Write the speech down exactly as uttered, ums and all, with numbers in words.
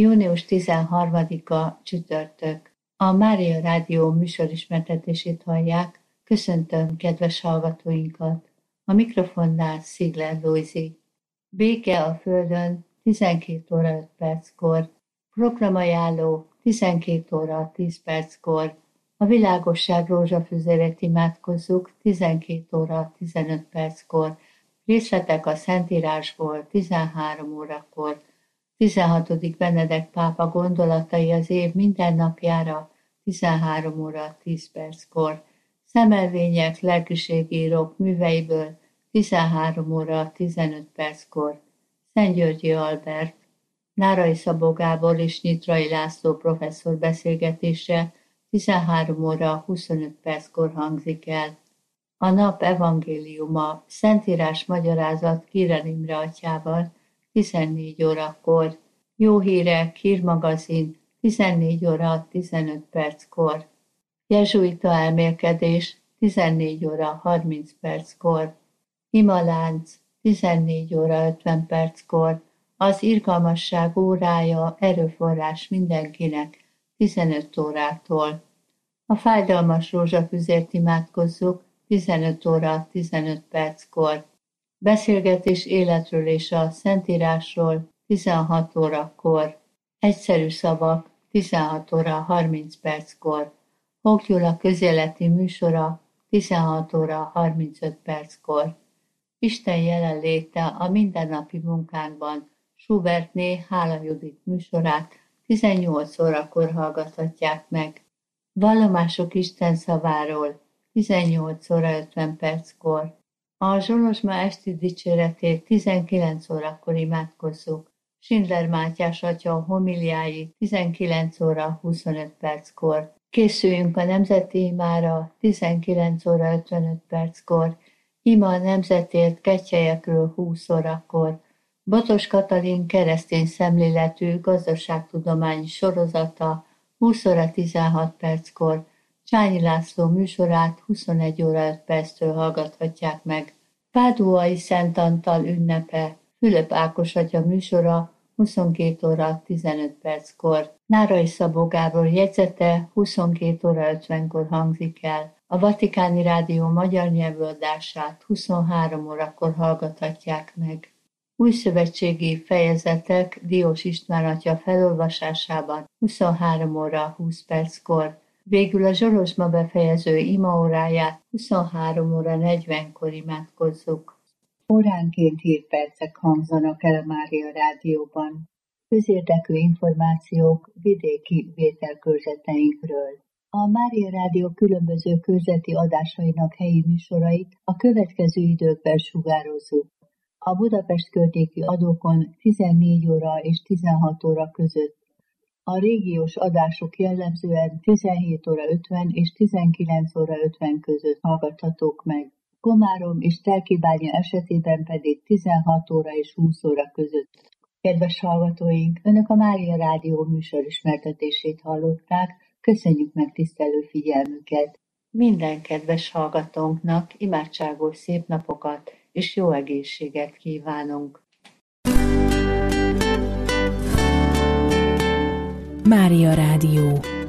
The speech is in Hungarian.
június tizenharmadika csütörtök. A Mária Rádió műsorismertetését hallják. Köszöntöm kedves hallgatóinkat. A mikrofonnál Szigler Lujzi. Béke a Földön tizenkét óra öt perckor. Programajánló tizenkét óra tíz perckor. A világosság rózsafüzérét imádkozzuk tizenkét óra tizenöt perckor. Részletek a Szentírásból tizenhárom órakor. tizenhatodik Benedek pápa gondolatai az év minden napjára tizenhárom óra tíz perckor. Szemelvények lelkiségírók műveiből tizenhárom óra tizenöt perckor. Szentgyörgyi Albert, Nárai Szabó Gábor és Nyitrai László professzor beszélgetése tizenhárom óra huszonöt perckor hangzik el. A nap evangéliuma Szentírás magyarázat Kiren Imre atyával tizennégy órakor. Jó hírek, hírmagazin tizennégy óra tizenöt perckor. Jezsuita elmélkedés tizennégy óra harminc perckor. Imalánc tizennégy óra ötven perckor. Az irgalmasság órája erőforrás mindenkinek tizenöt órától. A fájdalmas rózsafüzért imádkozzuk tizenöt óra tizenöt perckor. Beszélgetés életről és a Szentírásról tizenhat órakor. Egyszerű szavak tizenhat óra harminc perckor. Hók Gyula közéleti műsora tizenhat óra harmincöt perckor. Isten jelenléte a mindennapi munkánkban. Schubertné Hála Judit műsorát tizennyolc órakor hallgathatják meg. Vallomások Isten szaváról tizennyolc óra ötven perckor. A Zsolozsma esti dicséretét tizenkilenc órakor imádkozzuk. Schindler Mátyás atya homiliái tizenkilenc óra huszonöt perckor. Készüljünk a nemzeti imára tizenkilenc óra ötvenöt perckor. Ima a nemzetért kettyelyekről húsz órakor. Botos Katalin keresztény szemléletű gazdaságtudományi sorozata húsz óra tizenhat perckor. Csányi László műsorát huszonegy óra öt perctől hallgathatják meg. Páduai Szent Antal ünnepe Fülöp Ákos atya műsora huszonkét óra tizenöt perckor. Nárai Szabó Gábor jegyzete huszonkét óra ötvenkor hangzik el. A Vatikáni Rádió magyar nyelvű adását huszonhárom órakor hallgathatják meg. Újszövetségi fejezetek Diós István atya felolvasásában huszonhárom óra húsz perckor. Végül a Zsolozsma befejező imaóráját huszonhárom óra negyvenkor imádkozzuk. Óránként hírpercek hangzanak el a Mária Rádióban. Közérdekű információk vidéki vételkörzeteinkről. A Mária Rádió különböző körzeti adásainak helyi műsorait a következő időkben sugározzuk. A Budapest környéki adókon tizennégy óra és tizenhat óra között. A régiós adások jellemzően tizenhét óra ötven és tizenkilenc óra ötven között hallgathatók meg. Komárom és Telkibánya esetében pedig tizenhat óra és húsz óra között. Kedves hallgatóink, Önök a Mária Rádió műsorismertetését hallották, köszönjük megtisztelő figyelmüket. Minden kedves hallgatónknak imádságos szép napokat és jó egészséget kívánunk. Mária Rádió.